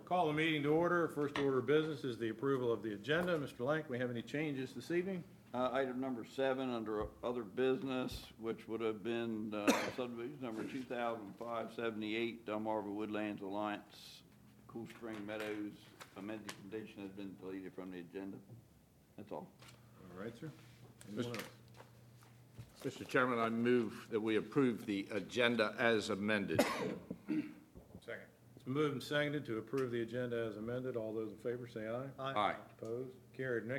Call the meeting to order. First order of business is the approval of the agenda. Mr. Lank, we have any changes this evening? Item number 7 under other business, which would have been subdivision number 2005-78, Delmarva Woodlands Alliance, Cool Spring Meadows. Amended condition has been deleted from the agenda. That's all. All right, sir. Anyone else? Mr. Chairman, I move that we approve the agenda as amended. Second. It's been moved and seconded to approve the agenda as amended. All those in favor say aye. Aye. Opposed? Carried. Next